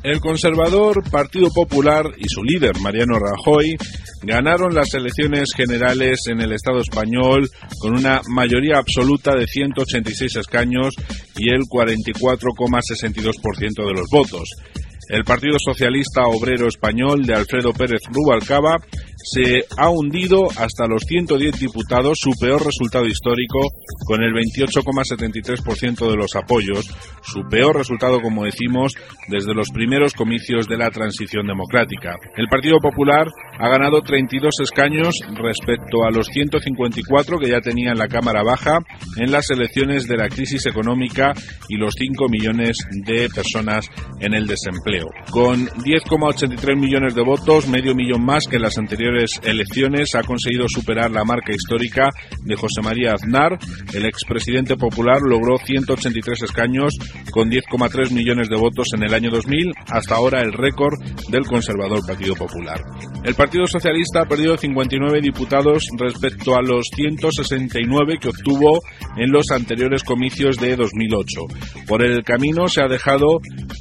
El conservador Partido Popular y su líder, Mariano Rajoy, ganaron las elecciones generales en el Estado español con una mayoría absoluta de 186 escaños y el 44,62% de los votos. El Partido Socialista Obrero Español de Alfredo Pérez Rubalcaba se ha hundido hasta los 110 diputados, su peor resultado histórico, con el 28,73% de los apoyos, su peor resultado, como decimos, desde los primeros comicios de la transición democrática. El Partido Popular ha ganado 32 escaños respecto a los 154 que ya tenía en la Cámara Baja en las elecciones de la crisis económica y los 5 millones de personas en el desempleo. Con 10,83 millones de votos, medio millón más que en las anteriores elecciones, ha conseguido superar la marca histórica de José María Aznar. El expresidente popular logró 183 escaños con 10,3 millones de votos en el año 2000, hasta ahora el récord del conservador Partido Popular. El Partido Socialista ha perdido 59 diputados respecto a los 169 que obtuvo en los anteriores comicios de 2008. Por el camino se ha dejado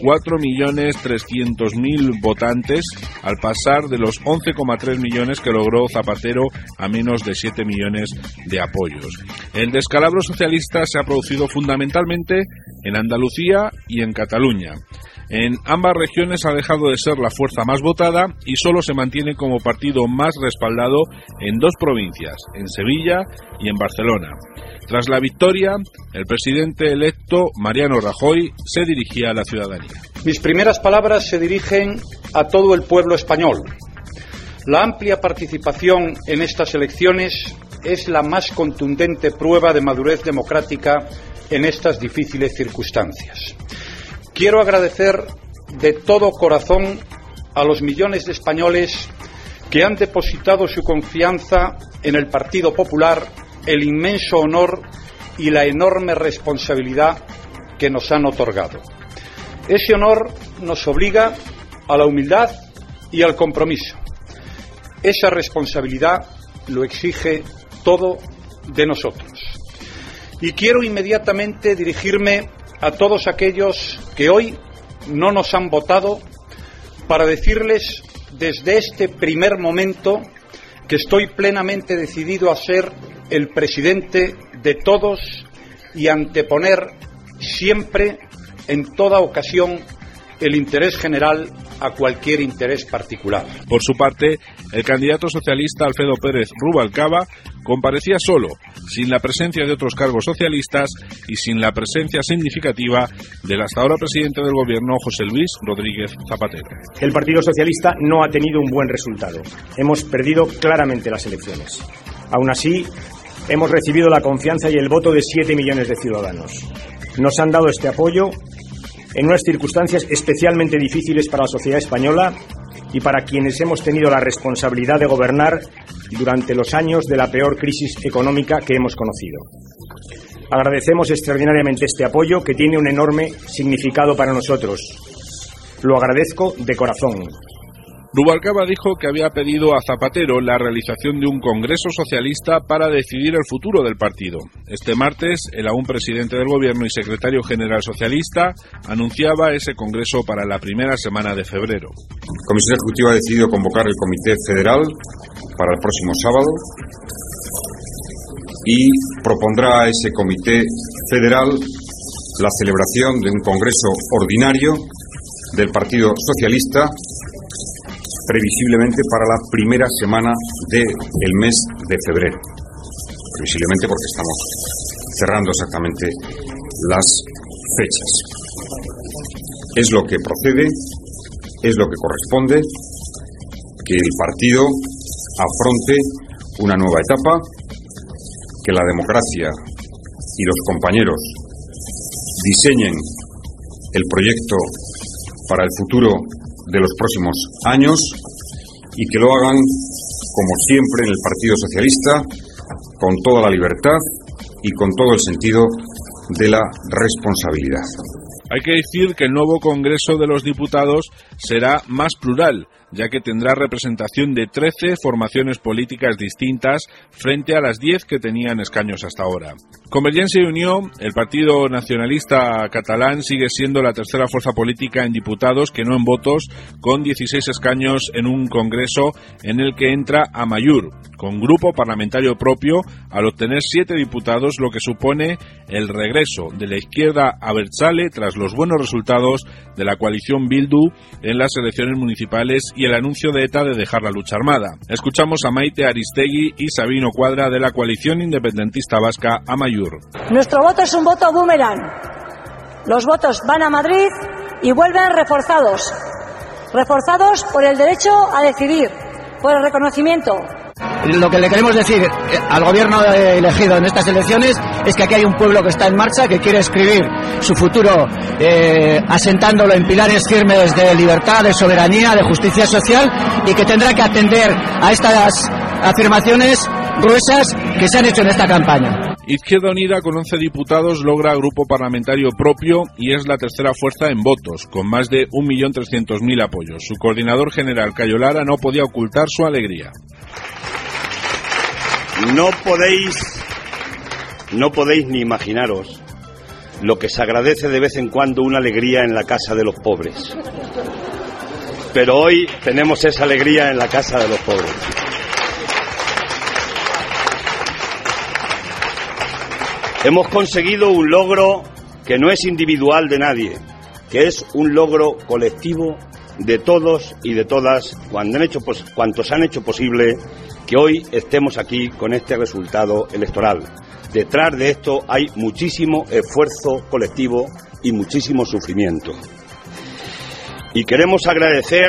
4.300.000 votantes al pasar de los 11,3 millones que logró Zapatero a menos de 7 millones de apoyos. El descalabro socialista se ha producido fundamentalmente en Andalucía y en Cataluña. En ambas regiones ha dejado de ser la fuerza más votada y solo se mantiene como partido más respaldado en dos provincias, en Sevilla y en Barcelona. Tras la victoria, el presidente electo, Mariano Rajoy, se dirigía a la ciudadanía. Mis primeras palabras se dirigen a todo el pueblo español. La amplia participación en estas elecciones es la más contundente prueba de madurez democrática en estas difíciles circunstancias. Quiero agradecer de todo corazón a los millones de españoles que han depositado su confianza en el Partido Popular, el inmenso honor y la enorme responsabilidad que nos han otorgado. Ese honor nos obliga a la humildad y al compromiso. Esa responsabilidad lo exige todo de nosotros. Y quiero inmediatamente dirigirme a todos aquellos que hoy no nos han votado para decirles desde este primer momento que estoy plenamente decidido a ser el presidente de todos y anteponer siempre, en toda ocasión, el interés general a cualquier interés particular. Por su parte, el candidato socialista Alfredo Pérez Rubalcaba comparecía solo, sin la presencia de otros cargos socialistas y sin la presencia significativa del hasta ahora presidente del gobierno, José Luis Rodríguez Zapatero. El Partido Socialista no ha tenido un buen resultado. Hemos perdido claramente las elecciones. Aún así, hemos recibido la confianza y el voto de 7 millones de ciudadanos. Nos han dado este apoyo en unas circunstancias especialmente difíciles para la sociedad española y para quienes hemos tenido la responsabilidad de gobernar durante los años de la peor crisis económica que hemos conocido. Agradecemos extraordinariamente este apoyo que tiene un enorme significado para nosotros. Lo agradezco de corazón. Rubalcaba dijo que había pedido a Zapatero la realización de un congreso socialista para decidir el futuro del partido. Este martes, el aún presidente del gobierno y secretario general socialista anunciaba ese congreso para la primera semana de febrero. La Comisión Ejecutiva ha decidido convocar el Comité Federal para el próximo sábado y propondrá a ese Comité Federal la celebración de un congreso ordinario del Partido Socialista, previsiblemente para la primera semana del mes de febrero. Previsiblemente porque estamos cerrando exactamente las fechas. Es lo que procede, es lo que corresponde, que el partido afronte una nueva etapa, que la democracia y los compañeros diseñen el proyecto para el futuro de los próximos años y que lo hagan, como siempre en el Partido Socialista, con toda la libertad y con todo el sentido de la responsabilidad. Hay que decir que el nuevo Congreso de los Diputados será más plural, ya que tendrá representación de 13 formaciones políticas distintas frente a las 10 que tenían escaños hasta ahora. Convergencia y Unió, el partido nacionalista catalán, sigue siendo la tercera fuerza política en diputados que no en votos, con 16 escaños en un congreso en el que entra Amaiur, con grupo parlamentario propio, al obtener 7 diputados, lo que supone el regreso de la izquierda abertzale tras los buenos resultados de la coalición Bildu en las elecciones municipales y el anuncio de ETA de dejar la lucha armada. Escuchamos a Maite Aristegui y Sabino Cuadra de la coalición independentista vasca Amaiur. Nuestro voto es un voto boomerang. Los votos van a Madrid y vuelven reforzados por el derecho a decidir, por el reconocimiento. Lo que le queremos decir al gobierno elegido en estas elecciones es que aquí hay un pueblo que está en marcha, que quiere escribir su futuro asentándolo en pilares firmes de libertad, de soberanía, de justicia social, y que tendrá que atender a estas afirmaciones gruesas que se han hecho en esta campaña. Izquierda Unida, con 11 diputados, logra grupo parlamentario propio y es la tercera fuerza en votos, con más de 1.300.000 apoyos. Su coordinador general, Cayo Lara, no podía ocultar su alegría. No podéis ni imaginaros lo que se agradece de vez en cuando una alegría en la casa de los pobres. Pero hoy tenemos esa alegría en la casa de los pobres. Hemos conseguido un logro que no es individual de nadie, que es un logro colectivo de todos y de todas cuantos han hecho posible que hoy estemos aquí con este resultado electoral. Detrás de esto hay muchísimo esfuerzo colectivo y muchísimo sufrimiento. Y queremos agradecer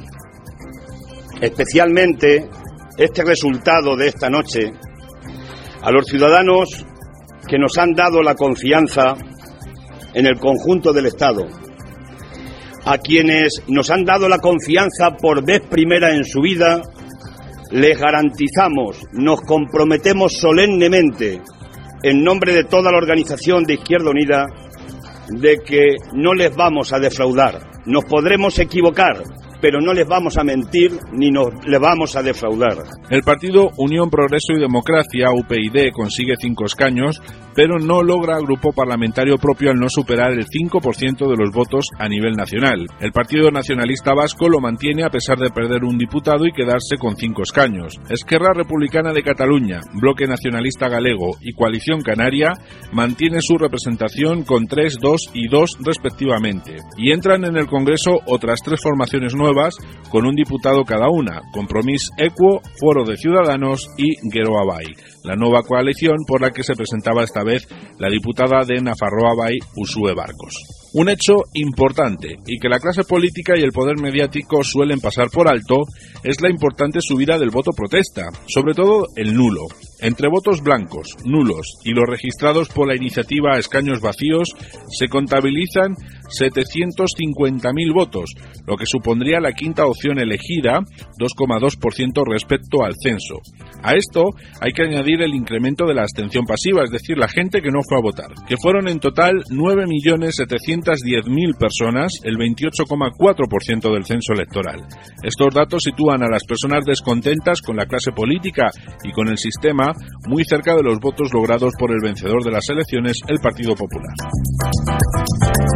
especialmente este resultado de esta noche a los ciudadanos que nos han dado la confianza en el conjunto del Estado, a quienes nos han dado la confianza por vez primera en su vida. Les garantizamos, nos comprometemos solemnemente, en nombre de toda la organización de Izquierda Unida, de que no les vamos a defraudar. Nos podremos equivocar, pero no les vamos a mentir ni les vamos a defraudar. El partido Unión, Progreso y Democracia, UPyD, consigue 5 escaños, pero no logra grupo parlamentario propio al no superar el 5% de los votos a nivel nacional. El Partido Nacionalista Vasco lo mantiene a pesar de perder un diputado y quedarse con 5 escaños. Esquerra Republicana de Cataluña, Bloque Nacionalista Galego y Coalición Canaria mantiene su representación con 3, 2 y 2 respectivamente. Y entran en el Congreso otras 3 formaciones nuevas con un diputado cada una: Compromís Equo, Foro de Ciudadanos y Geroa Bai, la nueva coalición por la que se presentaba esta vez la diputada de Nafarroa Bai, Uxue Barkos. Un hecho importante y que la clase política y el poder mediático suelen pasar por alto es la importante subida del voto protesta, sobre todo el nulo. Entre votos blancos, nulos y los registrados por la iniciativa a escaños vacíos se contabilizan 750.000 votos, lo que supondría la quinta opción elegida, 2,2% respecto al censo. A esto hay que añadir el incremento de la abstención pasiva, es decir, la gente que no fue a votar, que fueron en total 9.710.000 personas, el 28,4% del censo electoral. Estos datos sitúan a las personas descontentas con la clase política y con el sistema muy cerca de los votos logrados por el vencedor de las elecciones, el Partido Popular.